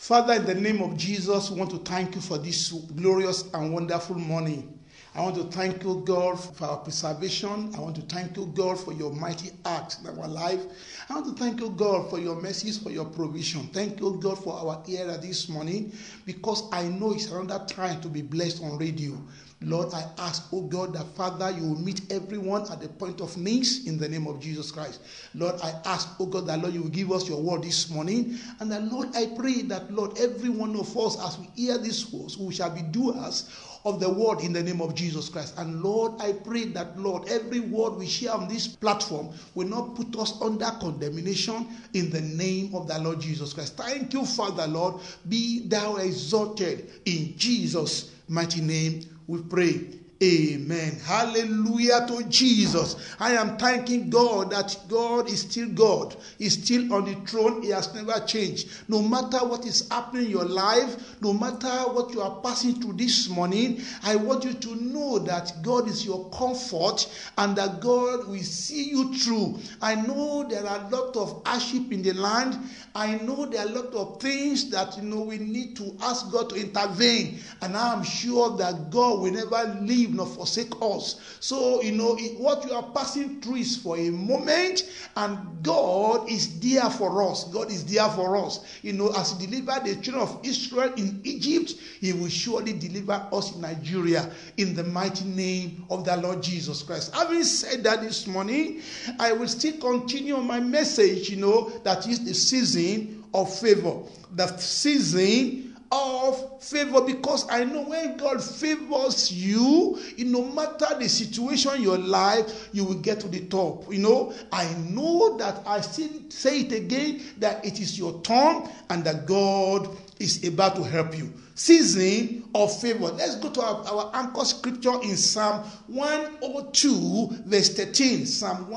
Father, in the name of Jesus, we want to thank you for this glorious and wonderful morning. I want to thank you, God, for our preservation. I want to thank you, God, for your mighty acts in our life. I want to thank you, God, for your mercies, for your provision. Thank you, God, for our ear this morning, because I know it's another time to be blessed on radio. Lord, I ask, oh God, that Father, you will meet everyone at the point of needs in the name of Jesus Christ. Lord, I ask, oh God, that Lord, you will give us your word this morning. And that, Lord, I pray that, Lord, every one of us, as we hear these words, we shall be doers of the word in the name of Jesus Christ. And Lord, I pray that, Lord, every word we share on this platform will not put us under condemnation in the name of the Lord Jesus Christ. Thank you, Father, Lord. Be thou exalted in Jesus' mighty name. We pray. Amen. Hallelujah to Jesus. I am thanking God that God is still God. He's still on the throne. He has never changed. No matter what is happening in your life, no matter what you are passing through this morning, I want you to know that God is your comfort and that God will see you through. I know there are a lot of hardship in the land. I know there are a lot of things that we need to ask God to intervene. And I am sure that God will never leave nor forsake us. So, what you are passing through is for a moment, and God is there for us. God is there for us. As He delivered the children of Israel in Egypt, He will surely deliver us in Nigeria in the mighty name of the Lord Jesus Christ. Having said that this morning, I will still continue my message, that is the season of favor. The season of favor, because I know when God favors you, no matter the situation in your life, you will get to the top. I know that I still say it again, that it is your turn and that God is about to help you. Season of favor. Let's go to our anchor scripture in Psalm 102 verse 13. Psalm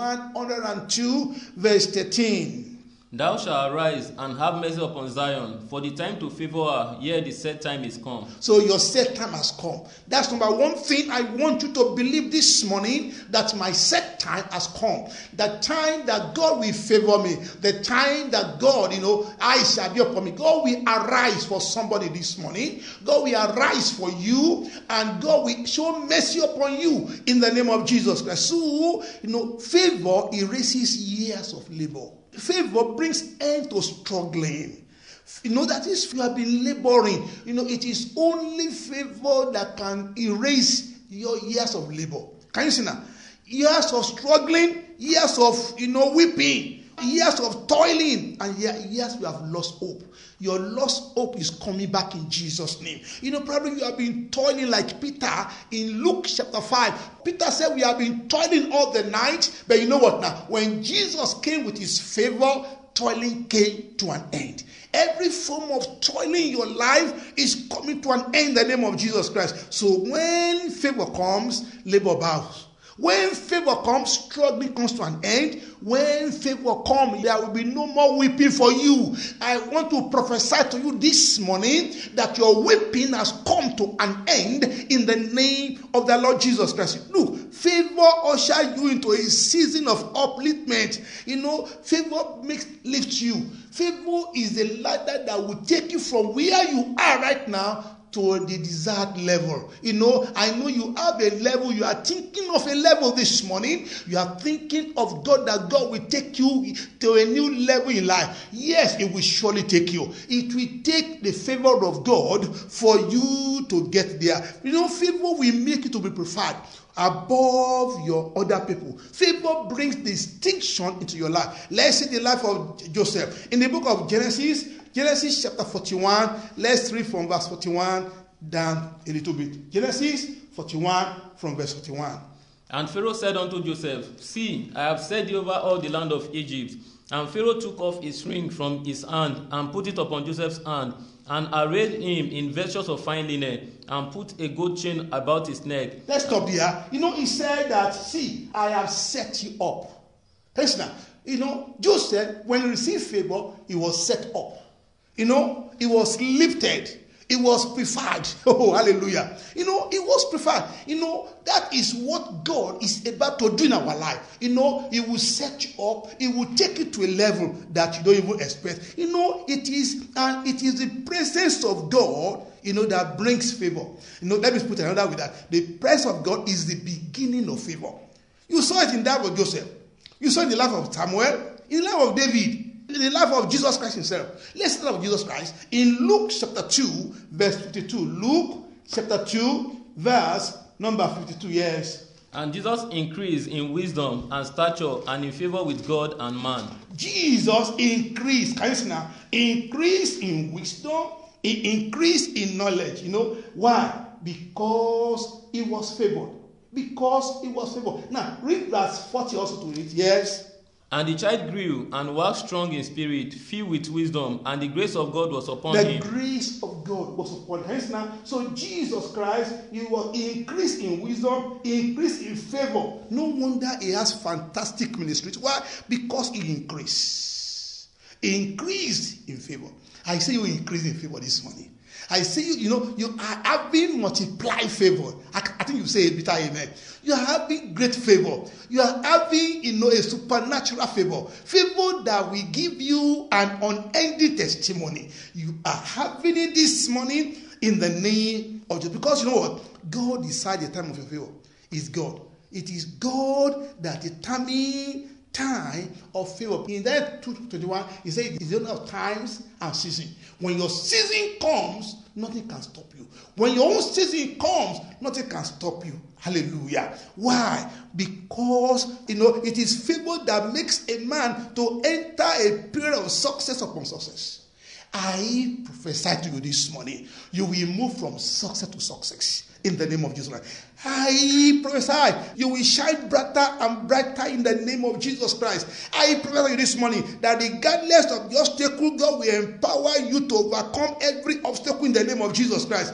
102 verse 13. Thou shalt arise and have mercy upon Zion, for the time to favor her, yea, the set time is come. So your set time has come. That's number one thing I want you to believe this morning, that my set time has come. The time that God will favor me. The time that God, eyes shall be upon me. God will arise for somebody this morning. God will arise for you, and God will show mercy upon you in the name of Jesus Christ. So, favor erases years of labor. Favor brings end to struggling. That is, you have been laboring. It is only favor that can erase your years of labor. Can you see now? Years of struggling, years of, weeping, years of toiling, and years you have lost hope. Your lost hope is coming back in Jesus' name. Probably you have been toiling like Peter in Luke chapter 5. Peter said, we have been toiling all the night. But you know what now? When Jesus came with his favor, toiling came to an end. Every form of toiling in your life is coming to an end in the name of Jesus Christ. So when favor comes, labor bows. When favor comes, struggling comes to an end. When favor comes, there will be no more weeping for you. I want to prophesy to you this morning that your weeping has come to an end in the name of the Lord Jesus Christ. Look, favor usher you into a season of upliftment. Favor lifts you. Favor is the ladder that will take you from where you are right now to the desired level. I know you have a level. You are thinking of a level this morning. You are thinking of God, that God will take you to a new level in life. Yes, it will surely take you. It will take the favor of God for you to get there. Favor will make you to be preferred above your other people. Favor brings distinction into your life. Let's see the life of Joseph. In the book of Genesis chapter 41, let's read from verse 41 down a little bit. Genesis 41 from verse 41. And Pharaoh said unto Joseph, See, I have set thee over all the land of Egypt. And Pharaoh took off his ring from his hand and put it upon Joseph's hand, and arrayed him in vestures of fine linen, and put a gold chain about his neck. Let's stop here. He said that, see, I have set you up. Listen now. Joseph, when he received favor, he was set up. He was lifted. It was preferred. Oh, hallelujah. It was preferred. That is what God is about to do in our life. He will set you up. He will take you to a level that you don't even expect. It is the presence of God, that brings favor. Let me put another way that the presence of God is the beginning of favor. You saw it in the life of Joseph. You saw it in the life of Samuel, in the life of David, in the life of Jesus Christ himself. Let's start with Jesus Christ in Luke chapter 2, verse 52. Luke chapter 2, verse number 52. Yes. And Jesus increased in wisdom and stature and in favor with God and man. Jesus increased. Can you see now? Increased in wisdom. He increased in knowledge. Why? Because he was favored. Now, read verse 40 also to it. Yes. And the child grew and was strong in spirit, filled with wisdom, and the grace of God was upon him. The grace of God was upon him. Now, so Jesus Christ, he increased in wisdom, he increased in favor. No wonder he has fantastic ministry. Why? Because he increased. He increased in favor. I say you increase in favor this morning. I see you are having multiplied favor. I think you say a bitter amen. You are having great favor. You are having, a supernatural favor. Favor that will give you an unending testimony. You are having it this morning in the name of Jesus. Because you know what? God decides the time of your favor. It's God. It is God that determines time of favor. In that 2:21, he said it's the only of times and season. When your season comes, nothing can stop you. When your own season comes, nothing can stop you. Hallelujah. Why? Because it is favor that makes a man to enter a period of success upon success. I prophesy to you this morning, you will move from success to success in the name of Jesus Christ. I prophesy you will shine brighter and brighter in the name of Jesus Christ. I prophesy to you this morning that regardless of the obstacle, God will empower you to overcome every obstacle in the name of Jesus Christ.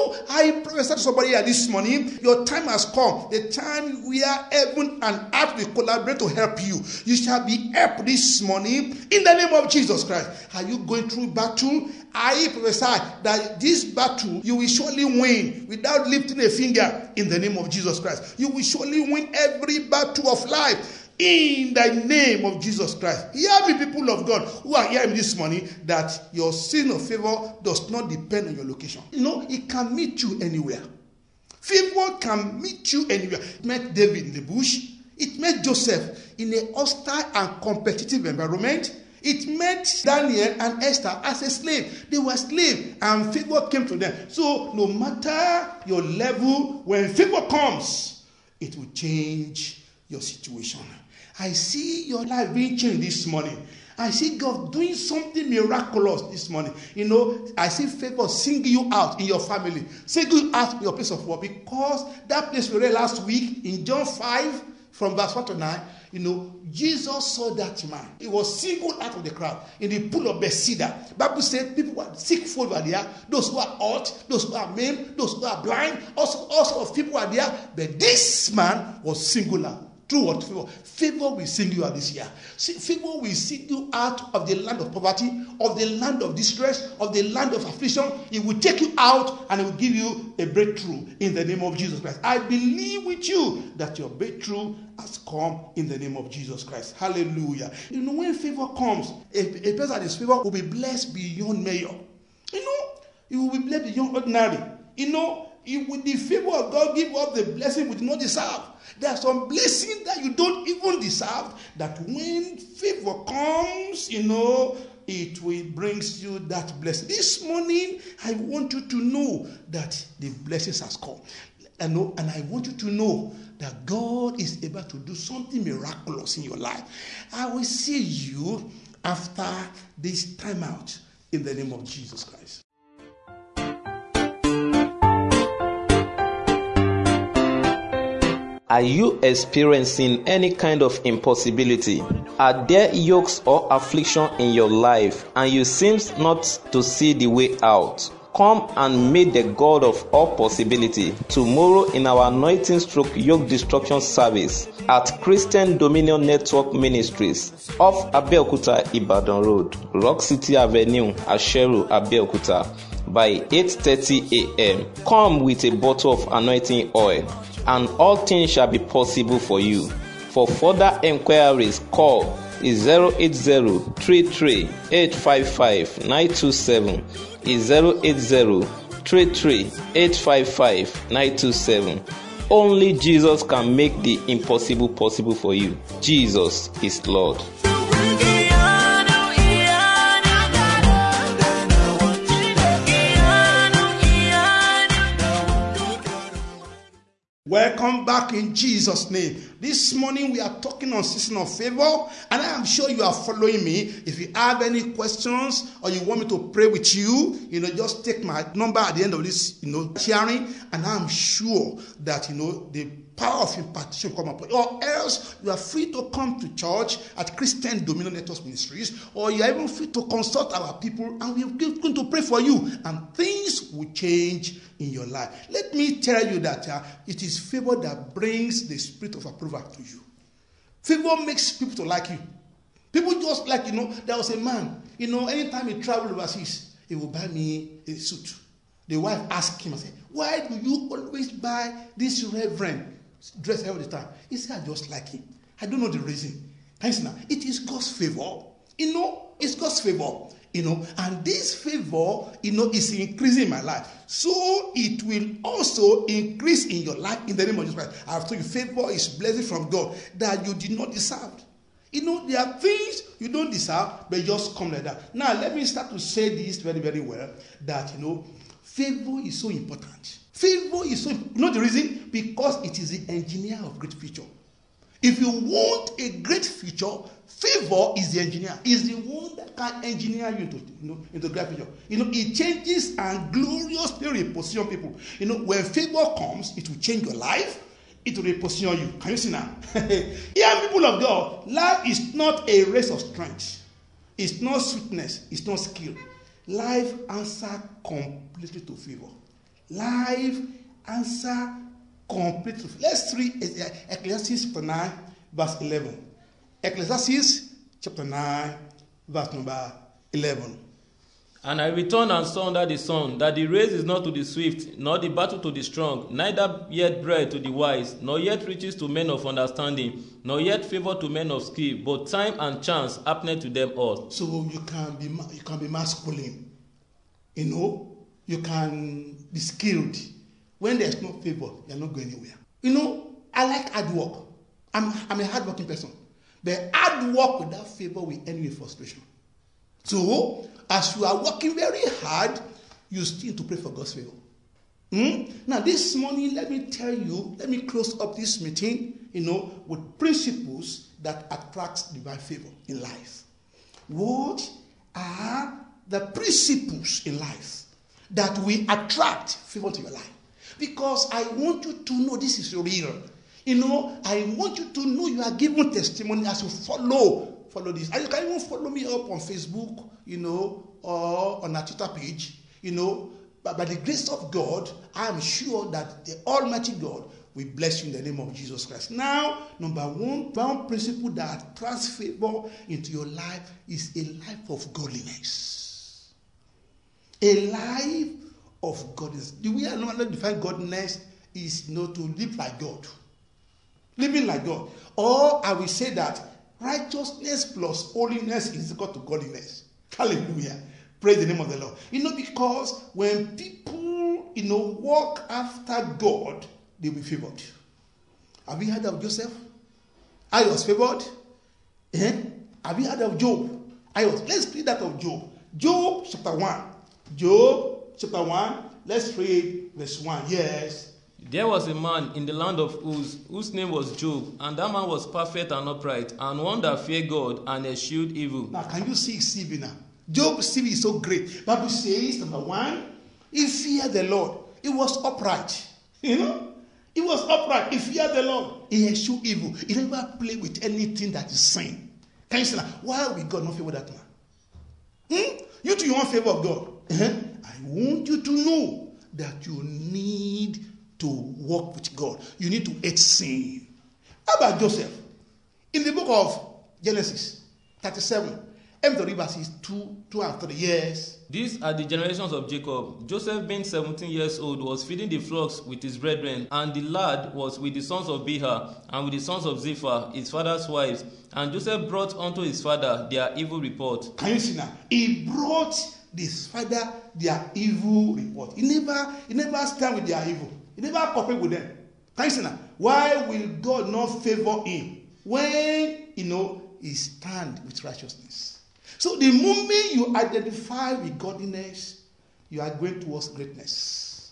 I prophesy to somebody here this morning, your time has come. The time where heaven and earth will collaborate to help you. You shall be helped this morning in the name of Jesus Christ. Are you going through battle? I prophesy that this battle you will surely win without lifting a finger in the name of Jesus Christ. You will surely win every battle of life in the name of Jesus Christ. Hear me, people of God who are hearing this morning, that your sin of favor does not depend on your location. It can meet you anywhere. Favor can meet you anywhere. It met David in the bush. It met Joseph in a hostile and competitive environment. It met Daniel and Esther as a slave. They were slaves and favor came to them. So no matter your level, when favor comes, it will change your situation. I see your life being changed this morning. I see God doing something miraculous this morning. I see favor single you out in your family, single you out in your place of work, because that place we read last week in John 5 from verse 1 to 9, Jesus saw that man. He was singled out of the crowd in the pool of Bethesda. The Bible said people were sick folk were there, those who are hurt, those who are maimed, those who are blind, all sorts of people were there. But this man was singled out. Through what? Favor. Favor will sing you out this year. Favor will sing you out of the land of poverty, of the land of distress, of the land of affliction. It will take you out and it will give you a breakthrough in the name of Jesus Christ. I believe with you that your breakthrough has come in the name of Jesus Christ. Hallelujah. When favor comes, a person that is favor will be blessed beyond measure. He will be blessed beyond ordinary. With the favor of God, give us the blessing we do not deserve. There are some blessings that you don't even deserve, that when favor comes, it will bring you that blessing. This morning, I want you to know that the blessings has come. And I want you to know that God is able to do something miraculous in your life. I will see you after this time out in the name of Jesus Christ. Are you experiencing any kind of impossibility? Are there yokes or affliction in your life and you seem not to see the way out? Come and meet the God of all possibility tomorrow in our anointing stroke yoke destruction service at Christian Dominion Network Ministries off Abeokuta Ibadan Road, Rock City Avenue, Asheru, Abeokuta. by 8:30 a.m. Come with a bottle of anointing oil, and all things shall be possible for you. For further enquiries, call 080-33-855-927, 080-33-855-927. Only Jesus can make the impossible possible for you. Jesus is Lord. Welcome back in Jesus' name. This morning we are talking on season of favor, and I am sure you are following me. If you have any questions or you want me to pray with you, just take my number at the end of this, sharing, and I am sure that, the power of impartation will come upon you. Or else you are free to come to church at Christian Dominion Network Ministries, or you are even free to consult our people, and we are going to pray for you, and things will change in your life. Let me tell you that it is favor that brings the spirit of approval to you. Favor makes people to like you. People just like, there was a man, anytime he traveled overseas, he would buy me a suit. The wife asked him, I said, why do you always buy this reverend dress every time? He said, I just like him. I don't know the reason. Can you see now? It is God's favor. It's God's favor. And this favor, is increasing in my life. So it will also increase in your life in the name of Jesus Christ. I have told you, favor is blessing from God that you did not deserve. There are things you don't deserve, but just come like that. Now, let me start to say this very, very well, that, favor is so important. Favor is so important. You know the reason? Because it is the engineer of great future. If you want a great future, favor is the engineer. Is the one that can engineer you into great future. It changes and gloriously reposition people. When favor comes, it will change your life. It will reposition you. Can you see now? Yeah, people of God, life is not a race of strength. It's not sweetness. It's not skill. Life answers completely to favor. Life answers completely. Let's read Ecclesiastes chapter 9, verse 11. Ecclesiastes chapter 9, verse number 11. And I returned and saw under the sun that the race is not to the swift, nor the battle to the strong, neither yet bread to the wise, nor yet riches to men of understanding, nor yet favor to men of skill, but time and chance happened to them all. So you can be masculine, you can be skilled. When there's no favor, you're not going anywhere. I like hard work. I'm a hardworking person. But hard work without favor will end in frustration. So, as you are working very hard, you still need to pray for God's favor. Now, this morning, let me close up this meeting, with principles that attract divine favor in life. What are the principles in life that will attract favor to your life? Because I want you to know this is real. I want you to know you are given testimony as you follow this. And you can even follow me up on Facebook, or on our Twitter page, But by the grace of God, I am sure that the Almighty God will bless you in the name of Jesus Christ. Now, number one principle that attracts favor into your life is a life of godliness. A life of godliness. The way I normally define godliness is to live like God. Living like God. Or I will say that righteousness plus holiness is equal to godliness. Hallelujah. Praise the name of the Lord. Because when people, walk after God, they will be favored. Have you heard of Joseph? I was favored. Have you heard of Job? Let's read that of Job. Job chapter 1. Job chapter 1. Let's read verse 1. Yes. There was a man in the land of Uz, whose name was Job, and that man was perfect and upright, and one that feared God and eschewed evil. Now, can you see CV now? Job's CV is so great. Bible says, number one, he feared the Lord. He was upright. He was upright. He feared the Lord. He eschewed evil. He never played with anything that is sin. Can you see that? Why will God not favor that man? You too, you want favor of God. I want you to know that you need to walk with God. You need to hate sin. How about Joseph? In the book of Genesis 37, Every verses 2 and 3. Yes. These are the generations of Jacob. Joseph, being 17 years old, was feeding the flocks with his brethren, and the lad was with the sons of Bilhah, and with the sons of Zilpah, his father's wives. And Joseph brought unto his father their evil report. Can you see now? He brought his father their evil report. He never stand with their evil. He never cooperate with them. Can you see now? Why will God not favor him when he stand with righteousness? So the moment you identify with godliness, you are going towards greatness.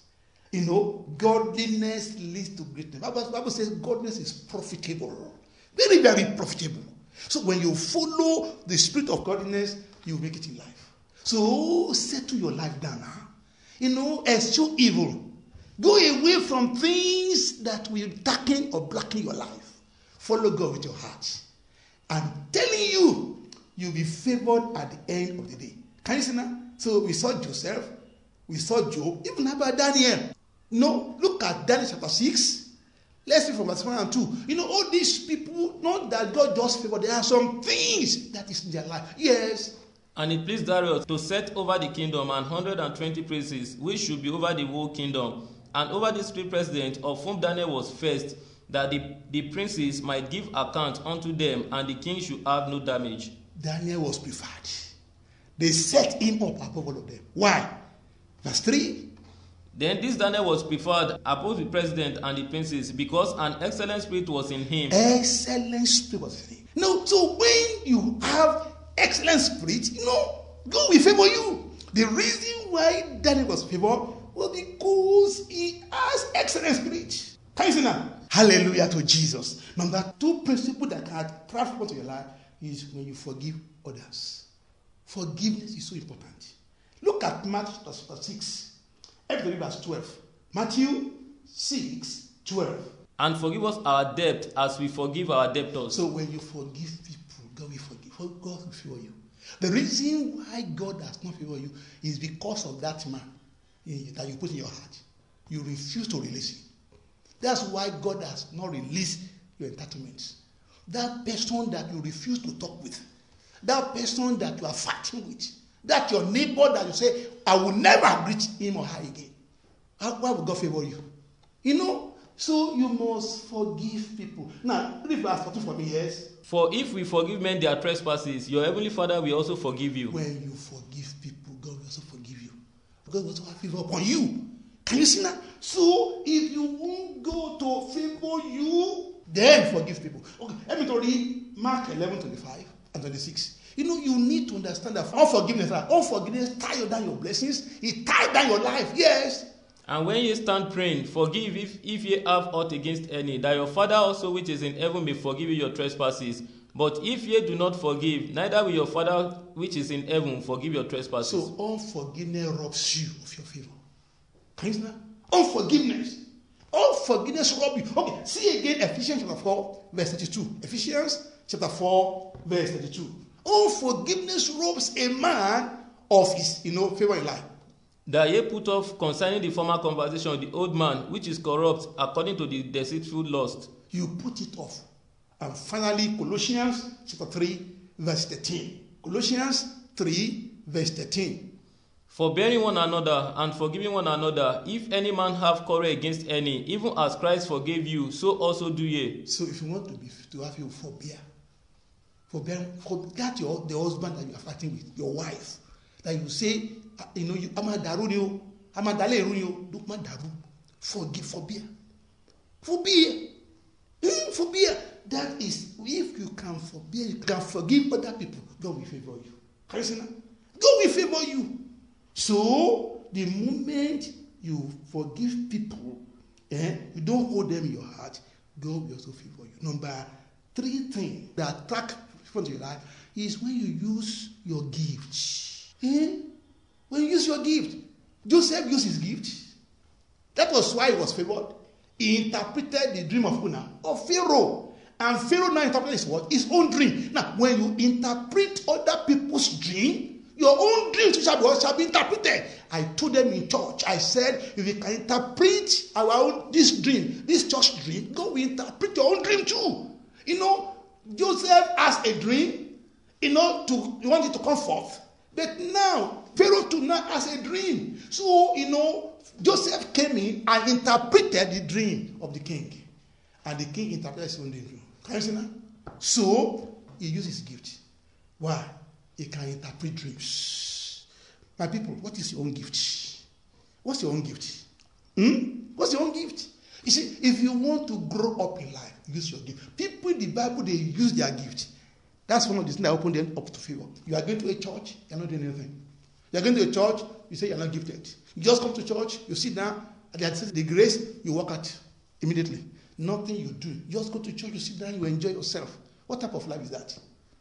Godliness leads to greatness. The Bible says godliness is profitable. Very, very profitable. So when you follow the spirit of godliness, you make it in life. So settle your life down now. Eschew evil. Go away from things that will darken or blacken your life. Follow God with your heart. I'm telling you, you'll be favored at the end of the day. Can you see now? So we saw Joseph, we saw Job, even about Daniel. Look at Daniel chapter 6. Let's read from verse 1 and 2. All these people, not that God just favored, there are some things that is in their life. Yes. And it pleased Darius to set over the kingdom 120 princes, which should be over the whole kingdom, and over these 3 presidents, of whom Daniel was first, that the princes might give account unto them, and the king should have no damage. Daniel was preferred. They set him up above all of them. Why? Verse 3. Then this Daniel was preferred above the president and the princes, because an excellent spirit was in him. Excellent spirit was in him. So when you have excellent spirit, God will favor you. The reason why Daniel was favored was because he has excellent spirit. Can you see now? Hallelujah to Jesus. Number 2 principle that can transfer to your life is when you forgive others. Forgiveness is so important. Look at Matthew chapter 6. Everybody verse 12. Matthew 6, 12. And forgive us our debt as we forgive our debtors. So when you forgive people, God will forgive. God will favor you. The reason why God does not favor you is because of that man that you put in your heart. You refuse to release him. That's why God has not released your entitlements. That person that you refuse to talk with, that person that you are fighting with, that your neighbor that you say, I will never greet him or her again. Why would God favor you? So you must forgive people. Now, read verse 14 for me, yes. For if we forgive men their trespasses, your heavenly Father will also forgive you. When you forgive people, God will also forgive you. God will also have favor upon you. Can you see that? So if you won't go to favor you, then forgive people. Okay, let me read Mark 11:25 and 26. You need to understand that unforgiveness tie down your blessings. It ties down your life. Yes. And when ye stand praying, forgive if ye have aught against any, that your Father also which is in heaven may forgive you your trespasses. But if ye do not forgive, neither will your Father which is in heaven forgive your trespasses. So unforgiveness robs you of your favor. Can you see that? Unforgiveness robs you. Okay, see again Ephesians chapter 4, verse 32. Ephesians chapter 4, verse 32. Unforgiveness robs a man of his favor in life. That ye put off concerning the former conversation of the old man, which is corrupt according to the deceitful lust. You put it off. And finally, Colossians chapter 3, verse 13. Colossians 3, verse 13. Forbearing one another and forgiving one another, if any man have quarrel against any, even as Christ forgave you, so also do ye. So if you want to have you forbear that the husband that you are fighting with, your wife, that you say, Amadaru, don't madaru. Forbear. That is, if you can forbear, you can forgive other people, God will favor you. Can you see that? God will favor you. So, the moment you forgive people, you don't hold them in your heart, God will also favor you. Number 3 thing that attract people to your life is when you use your gift. When you use your gift. Joseph used his gift. That was why he was favored. He interpreted the dream of Pharaoh. And Pharaoh now interpreted his own dream. Now, when you interpret other people's dream, your own dreams shall be interpreted. I told them in church, I said, if you can interpret this dream, this church dream, God will interpret your own dream too. Joseph has a dream. he wanted to come forth. But now, Pharaoh too now has a dream. So, Joseph came in and interpreted the dream of the king. And the king interpreted his own dream. Can you see now? So, he used his gift. Why? He can interpret dreams. My people, what is your own gift? What's your own gift? What's your own gift? You see, if you want to grow up in life, use your gift. People in the Bible, they use their gift. That's one of the things that open them up to favor. You are going to a church, you're not doing anything. You are going to a church, you say you're not gifted. You just come to church, you sit down, and they say the grace, you walk out immediately. Nothing you do. You just go to church, you sit down, you enjoy yourself. What type of life is that?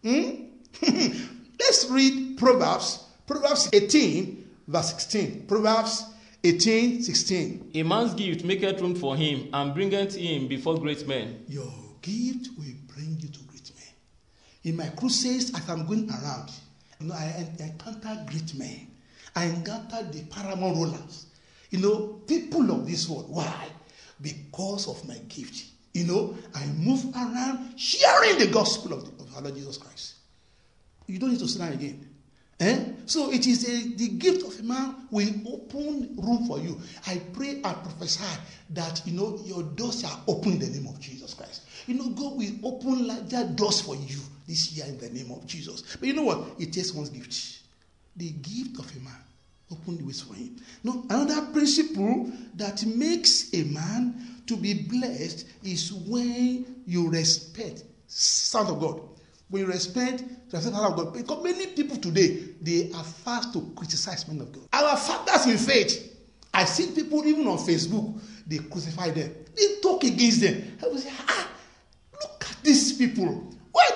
Let's read Proverbs 18, verse 16. Proverbs 18, 16. A man's gift maketh room for him, and bringeth him before great men. Your gift will bring you to great men. In my crusades, as I'm going around, I encounter great men. I encounter the paramount rulers. People of this world. Why? Because of my gift. I move around sharing the gospel of our Lord Jesus Christ. You don't need to sit down again. So it is the gift of a man will open room for you. I pray and prophesy that your doors are open in the name of Jesus Christ. God will open larger doors for you this year in the name of Jesus. But you know what? It takes one's gift. The gift of a man open the ways for him. Now, another principle that makes a man to be blessed is when you respect Son of God. When you respect the Son of God. Because many people today, they are fast to criticize men of God. Our fathers in faith, I see people even on Facebook, they crucify them. They talk against them. I will say, look at these people. Why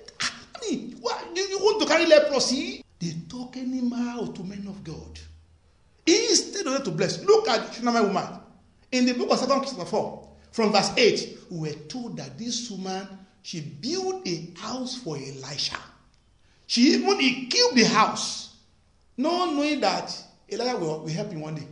you want to carry leprosy? They talk anyhow to men of God. Instead of them to bless. Look at the Shunammite woman. In the book of 2 Kings 4, from verse 8, we were told that this woman, she built a house for Elisha. He killed the house, not knowing that Elijah will help him one day.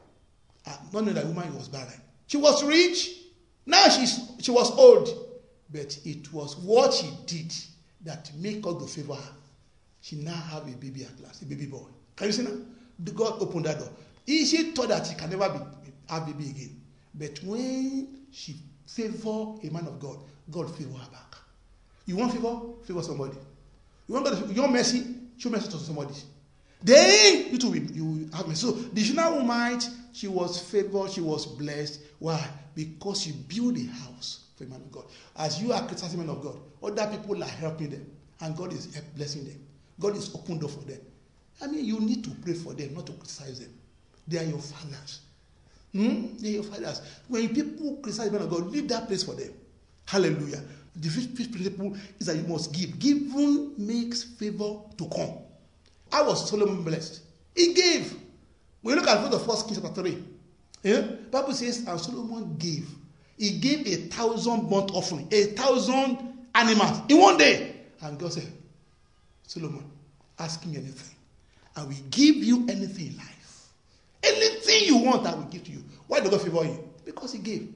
Not knowing that woman was barren. She was rich. Now she was old. But it was what she did that made God to favor her. She now have a baby at last, a baby boy. Can you see now? God opened that door. She thought that she can never have a baby again. But when she favor a man of God, God favor her back. You want favor? Favor somebody. You want mercy? Show mercy to somebody. Then you will have mercy. So the Shunammite, she was favored, she was blessed. Why? Because she built a house for a man of God. As you are criticizing men of God, other people are helping them. And God is blessing them. God is opening door for them. You need to pray for them, not to criticize them. They are your fathers. They are your fathers. When people criticize men of God, leave that place for them. Hallelujah. The fifth principle is that you must give. Giving makes favor to come. How was Solomon blessed? He gave. When you look at the 1 Kings chapter 3, Bible says, and Solomon gave. He gave 1,000 burnt offering, 1,000 animals in one day. And God said, Solomon, ask me anything. I will give you anything in life. Anything you want, I will give to you. Why did God favor you? Because he gave.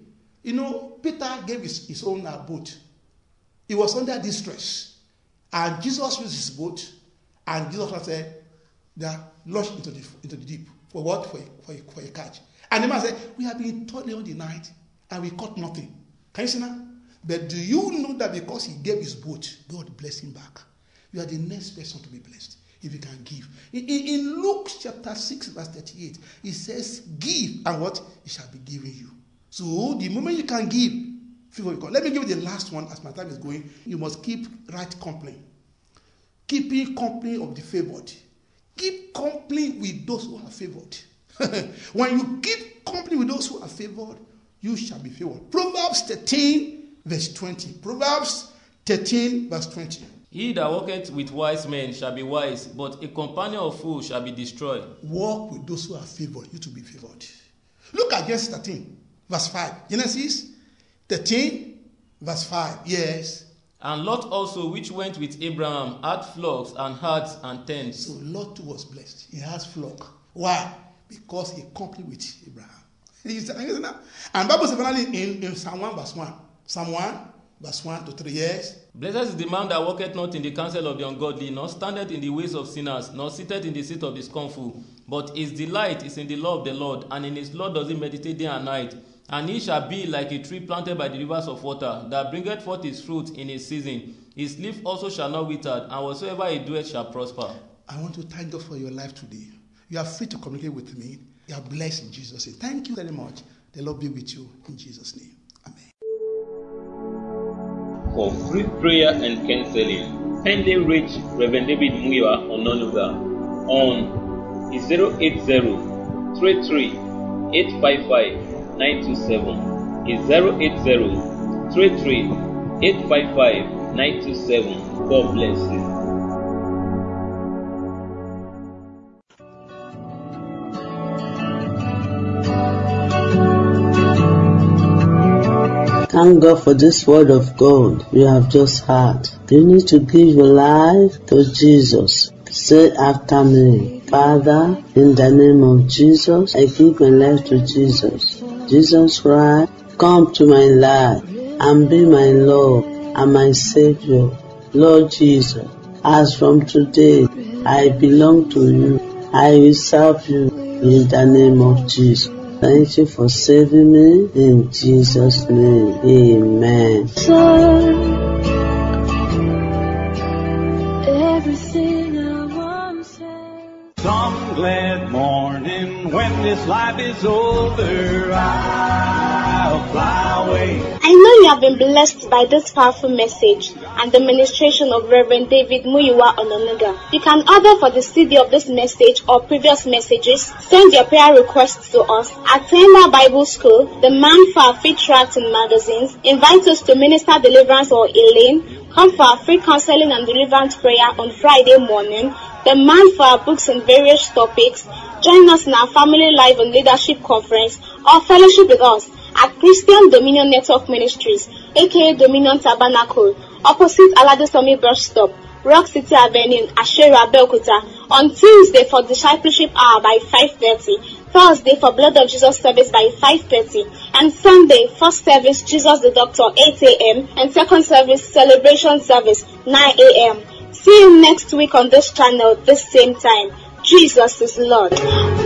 Peter gave his own boat. He was under distress. And Jesus used his boat. And Jesus said, they launched into the deep. For what? For a catch. And the man said, we have been toiling all the night and we caught nothing. Can you see now? But do you know that because he gave his boat, God blessed him back? You are the next person to be blessed if you can give. In Luke chapter 6, verse 38, it says, give, and what? It shall be given you. So the moment you can give, favor will come. Let me give you the last one as my time is going. You must keep right company. Keeping company of the favored. Keep company with those who are favored. When you keep company with those who are favored, you shall be favored. Proverbs 13, verse 20. Proverbs 13, verse 20. He that walketh with wise men shall be wise, but a companion of fools shall be destroyed. Walk with those who are favored, you to be favored. Look at Genesis 13, verse 5. Genesis 13, verse 5. Yes. And Lot also, which went with Abraham, had flocks and herds and tents. So Lot too was blessed. He has flock. Why? Because he accompanied with Abraham. And Bible says finally in Psalm 1, verse 1. Psalm 1, Verse 1 to 3 years. Blessed is the man that walketh not in the counsel of the ungodly, nor standeth in the ways of sinners, nor sitteth in the seat of the scornful. But his delight is in the law of the Lord, and in his law does he meditate day and night. And he shall be like a tree planted by the rivers of water, that bringeth forth his fruit in his season. His leaf also shall not wither, and whatsoever he doeth shall prosper. I want to thank God for your life today. You are free to communicate with me. You are blessed in Jesus' name. Thank you very much. The Lord be with you in Jesus' name. Amen. For free prayer and counseling, kindly reach Reverend David Muyiwa Ononuga on 080-33-855-927. It's 080-33-855-927. God bless you. Thank God for this word of God you have just heard. You need to give your life to Jesus. Say after me, Father, in the name of Jesus, I give my life to Jesus. Jesus Christ, come to my life and be my Lord and my Savior. Lord Jesus, as from today, I belong to you. I will serve you in the name of Jesus. Thank you for saving me in Jesus' name. Amen. Everything I want said. Some glad morning when this life is over, I'll fly away. I know you have been blessed by this powerful message and the ministration of Reverend David Muyiwa Ononuga. You can order for the CD of this message or previous messages. Send your prayer requests to us. Attend our Bible School, the Man for Our Faith tracts and magazines. Invite us to Minister Deliverance or Elaine. Come for our free counseling and deliverance prayer on Friday morning. The Man for Our books on various topics. Join us in our Family Life and Leadership Conference or fellowship with us at Christian Dominion Network Ministries, aka Dominion Tabernacle, opposite Aladesomi Bus Stop, Rock City Avenue, Ashera, Abeokuta, on Tuesday for Discipleship Hour by 5:30, Thursday for Blood of Jesus service by 5:30, and Sunday, first service Jesus the Doctor 8 a.m. and second service Celebration service 9 a.m. See you next week on this channel, this same time. Jesus is Lord.